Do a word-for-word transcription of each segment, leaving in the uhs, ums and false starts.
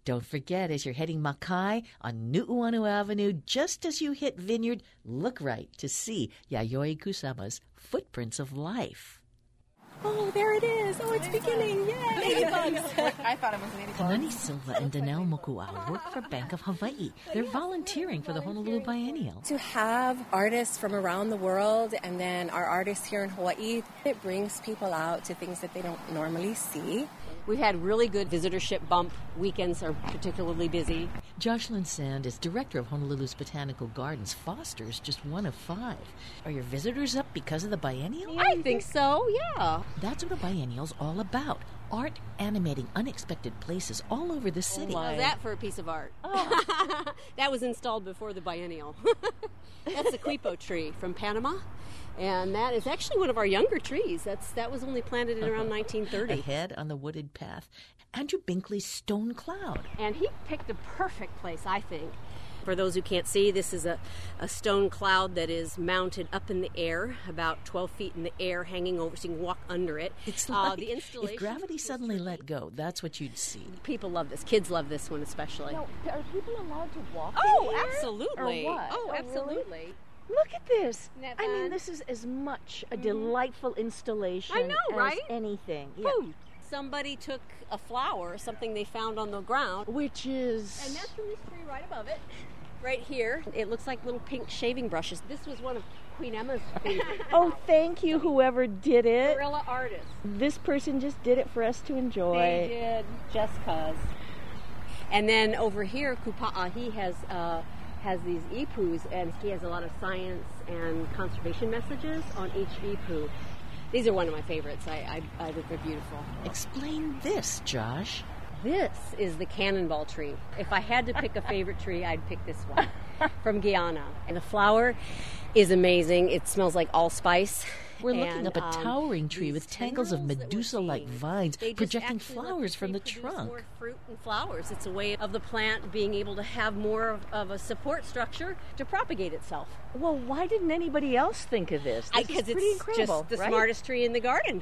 Don't forget, as you're heading Makai on Nu'uanu Avenue, just as you hit Vineyard, look right to see Yayoi Kusama's Footprints of Life. Oh, there it is. Oh, it's beginning. Yay. Ladybugs. I thought it was ladybugs. Hanani Silva and Danelle Moku'a work for Bank of Hawaii. They're volunteering for the Honolulu Biennial. To have artists from around the world and then our artists here in Hawaii, it brings people out to things that they don't normally see. We've had really good visitorship bump. Weekends are particularly busy. Jocelyn Sand is director of Honolulu's Botanical Gardens. Foster's just one of five. Are your visitors up because of the biennial? I think so, yeah. That's what a biennial's all about. Art animating unexpected places all over the city. Oh, how's that for a piece of art? Oh. That was installed before the biennial. That's a quipo tree from Panama. And that is actually one of our younger trees. That's That was only planted in around nineteen thirty. Ahead on the wooded path, Andrew Binkley's Stone Cloud. And he picked a perfect place, I think. For those who can't see, this is a, a stone cloud that is mounted up in the air, about twelve feet in the air, hanging over, so you can walk under it. It's like uh, the installation, if gravity suddenly let go, that's what you'd see. People love this. Kids love this one especially. Now, are people allowed to walk Oh, in here? absolutely. Or what? Oh, Oh, absolutely. really? Look at this. Isn't that I mean, fun? this is as much a delightful installation I know, as right? anything. Yeah. Boom. Somebody took a flower, something they found on the ground. Which is... And that's from this tree right above it. Right here. It looks like little pink shaving brushes. This was one of Queen Emma's queen. Oh, thank you, whoever did it. Guerrilla artist. This person just did it for us to enjoy. They did, just cause. And then over here, Kupa'a, he has uh, has these ipus, and he has a lot of science and conservation messages on each ipu. These are one of my favorites. I, I, I think they're beautiful. Explain this, Josh. This is the cannonball tree. If I had to pick a favorite tree, I'd pick this one from Guyana. And the flower is amazing. It smells like allspice. We're looking and, up a um, towering tree these with tangles of tendrils that we're Medusa-like seeing, vines they just projecting actually let flowers from the tree trunk. produce more fruit and flowers. It's a way of the plant being able to have more of, of a support structure to propagate itself. Well, why didn't anybody else think of this? This Because is pretty it's incredible, just the right? smartest tree in the garden.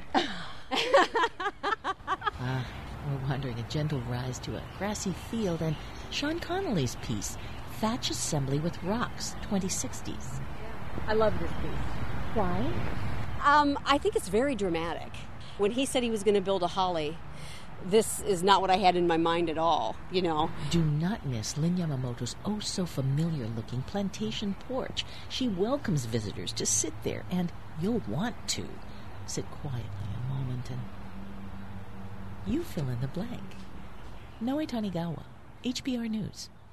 Ah, we're wandering a gentle rise to a grassy field and Sean Connolly's piece, Thatch Assembly with Rocks, twenty sixties. I love this piece. Why? Um, I think it's very dramatic. When he said he was going to build a holly, this is not what I had in my mind at all, you know. Do not miss Lynn Yamamoto's oh-so-familiar-looking plantation porch. She welcomes visitors to sit there, and you'll want to. Sit quietly a moment and you fill in the blank. Noe Tanigawa, H B R News.